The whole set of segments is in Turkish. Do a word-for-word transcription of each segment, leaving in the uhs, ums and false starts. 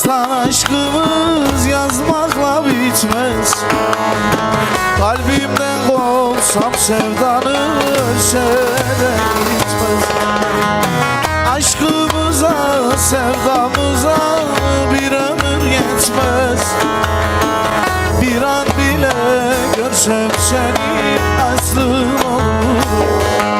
Destan aşkımız yazmakla bitmez. Kalbimden kovsam sevdanı ölçeden gitmez. Aşkımıza, sevdamıza bir ömür yetmez. Bir an bile görsem seni aslım olur.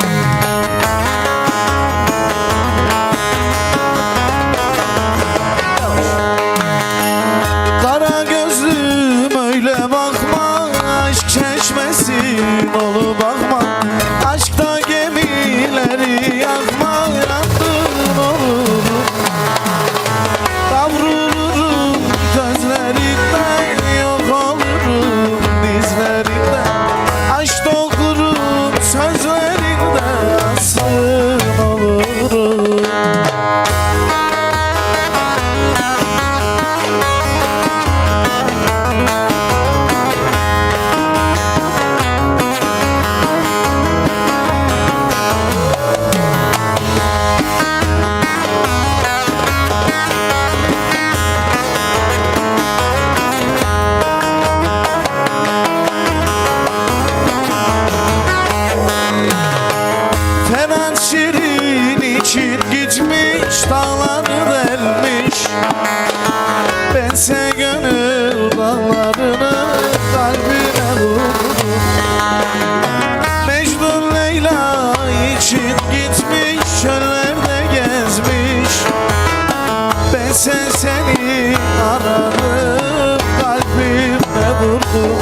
Kara gözlüm öyle bakma, aşk çeşmesin olu bakma. Aşkta gemileri yakma, yandın olurum. Kavrulurum gözlerinden, yok olurum dizlerinden. Aşk dokurum sözlerinde, asıl olurum. Ferhat Şirin için gitmiş, dağları delmiş. Bense gönül dağlarını kalbine vurdum. Mecnun Leyla için gitmiş, çöllerde gezmiş. Bense seni aradım, kalbime vurdum.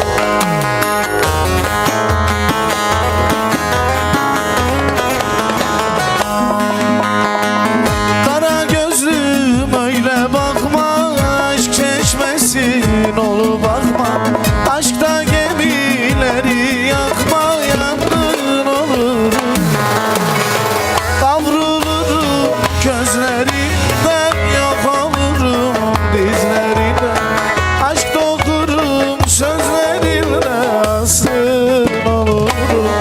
Olu bakma, aşkta gemileri yakma, yandın olurum. Kavrulurum gözlerinden, yok olurum dizlerinden. Aşk dokurum sözlerinde, asıl olurum.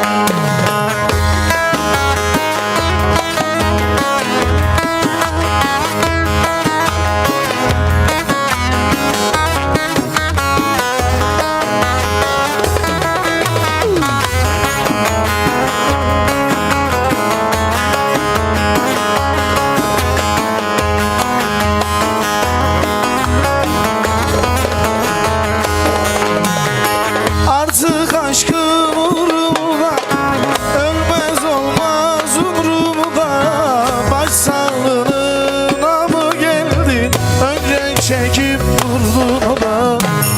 Artık aşkım umurumda, ölmez olmaz umurumda. Başsağlığına mı geldin, önce çekip vurdun o da.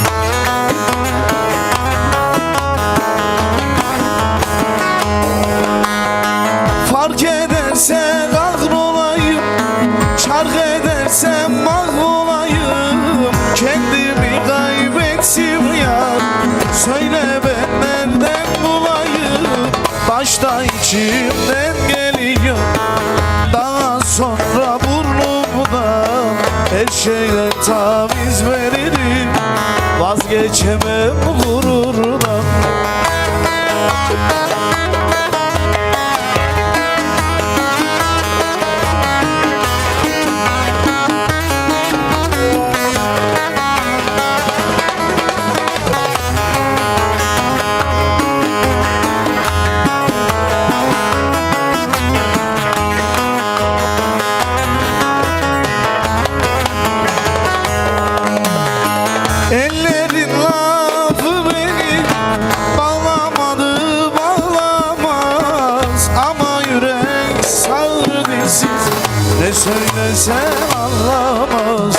Fark ederse kahrolayım, şark edersem mahvolayım. Kendimi kaybettim ya, söyle ben nereden bulayım. Başta içimden geliyor, daha sonra burnumdan. Her şeyden taviz veririm, vazgeçemem gururdan. Ellerin lafı beni bağlamadı, bağlamaz. Ama yürek sağır dilsiz, ne söylesem anlamaz.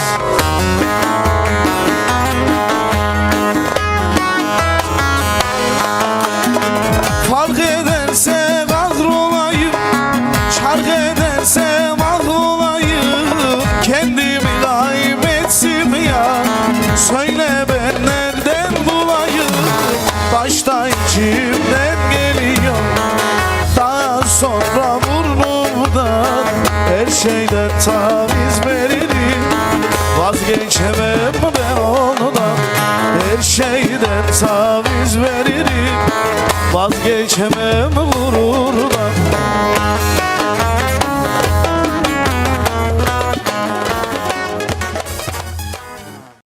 Fark ederse kahrolayım, şark ederse mahvolayım. Kendimi kaybettim ya, söyle ben nereden bulayım. Başta içimden geliyor, daha sonra burnumdan. Her şeyden taviz veririm, vazgeçemem ben ondan. Her şeyden taviz